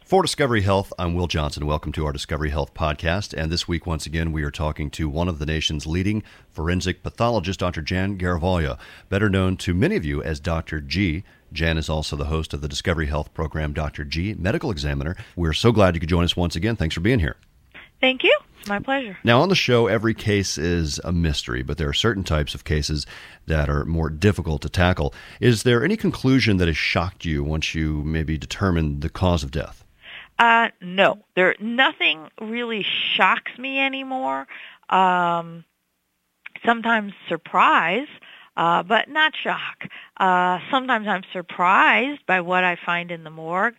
For Discovery Health, I'm Will Johnson. Welcome to our Discovery Health podcast. And this week, once again, we are talking to one of the nation's leading forensic pathologists, Dr. Jan Garavaglia, better known to many of you as Dr. G. Jan is also the host of the Discovery Health program, Dr. G, Medical Examiner. We're so glad you could join us once again. Thanks for being here. Thank you. It's my pleasure. Now, on the show, every case is a mystery, but there are certain types of cases that are more difficult to tackle. Is there any conclusion that has shocked you once you maybe determined the cause of death? No. Nothing really shocks me anymore. Sometimes surprise, but not shock. Sometimes I'm surprised by what I find in the morgue.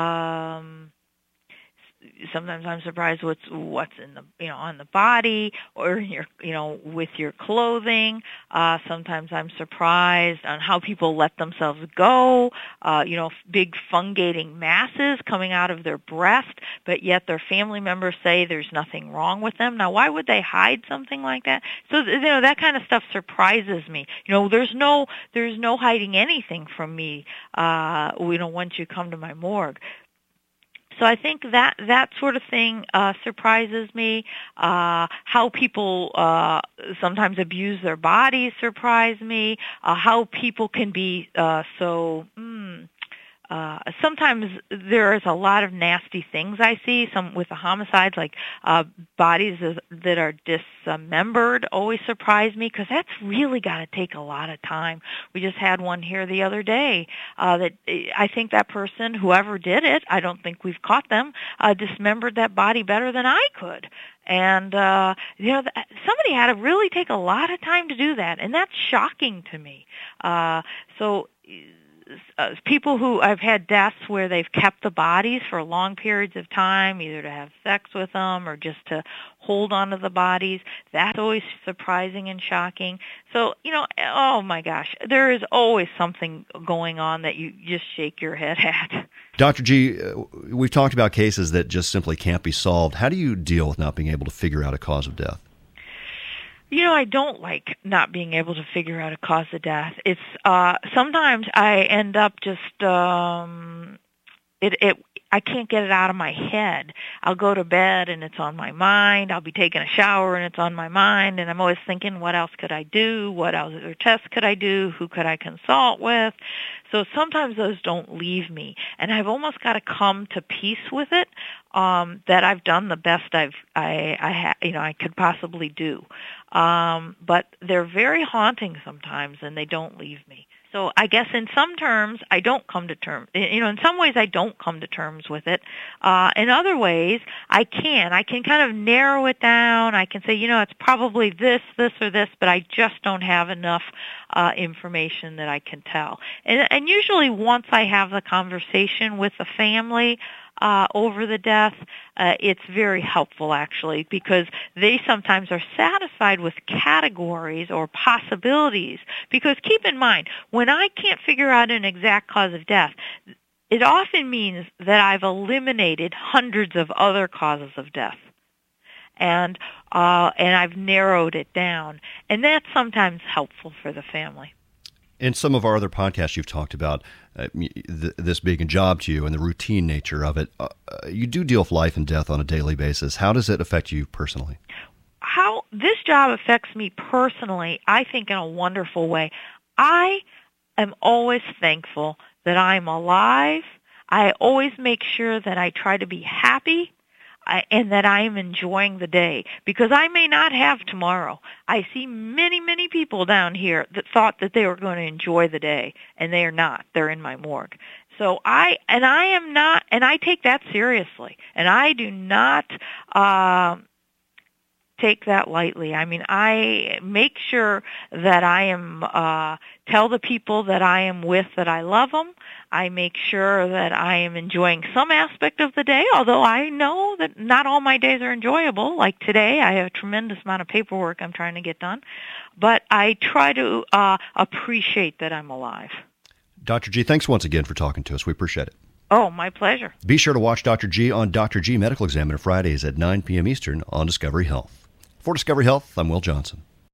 Sometimes I'm surprised what's in the on the body or in your with your clothing. Sometimes I'm surprised on how people let themselves go. Big fungating masses coming out of their breast, but yet their family members say there's nothing wrong with them. Now, why would they hide something like that? So that kind of stuff surprises me. There's no hiding anything from me. Once you come to my morgue. So I think that sort of thing surprises me. How people sometimes abuse their bodies surprise me. How people can be sometimes there is a lot of nasty things I see. Some with the homicides, like bodies that are dismembered, always surprise me because that's really got to take a lot of time. We just had one here the other day that I think that person, whoever did it, I don't think we've caught them, dismembered that body better than I could. And somebody had to really take a lot of time to do that, and that's shocking to me. People who I've had deaths where they've kept the bodies for long periods of time, either to have sex with them or just to hold on to the bodies, that's always surprising and shocking. So, oh my gosh, there is always something going on that you just shake your head at. Dr. G, we've talked about cases that just simply can't be solved. How do you deal with not being able to figure out a cause of death? I don't like not being able to figure out a cause of death. It's sometimes I end up just I can't get it out of my head. I'll go to bed and it's on my mind. I'll be taking a shower and it's on my mind, and I'm always thinking, what else could I do? What other tests could I do? Who could I consult with? So sometimes those don't leave me, and I've almost got to come to peace with it. That I've done the best I could possibly do, but they're very haunting sometimes, and they don't leave me. So I guess in some terms, I don't come to terms. In some ways, I don't come to terms with it. In other ways, I can. I can kind of narrow it down. I can say, it's probably this, or this, but I just don't have enough information that I can tell. And usually once I have the conversation with the family over the death, it's very helpful, actually, because they sometimes are satisfied with categories or possibilities. Because keep in mind, when I can't figure out an exact cause of death, it often means that I've eliminated hundreds of other causes of death. And I've narrowed it down. And that's sometimes helpful for the family. In some of our other podcasts, you've talked about this being a job to you and the routine nature of it. You do deal with life and death on a daily basis. How does it affect you personally? How this job affects me personally, I think in a wonderful way. I am always thankful that I'm alive. I always make sure that I try to be happy. And that I am enjoying the day, because I may not have tomorrow. I see many, many people down here that thought that they were going to enjoy the day, and they are not. They're in my morgue. So I am not, and I take that seriously, and I do not take that lightly. I mean, I make sure that I am tell the people that I am with that I love them. I make sure that I am enjoying some aspect of the day, although I know that not all my days are enjoyable. Like today, I have a tremendous amount of paperwork I'm trying to get done. But I try to appreciate that I'm alive. Dr. G, thanks once again for talking to us. We appreciate it. Oh, my pleasure. Be sure to watch Dr. G on Dr. G Medical Examiner Fridays at 9 p.m. Eastern on Discovery Health. For Discovery Health, I'm Will Johnson.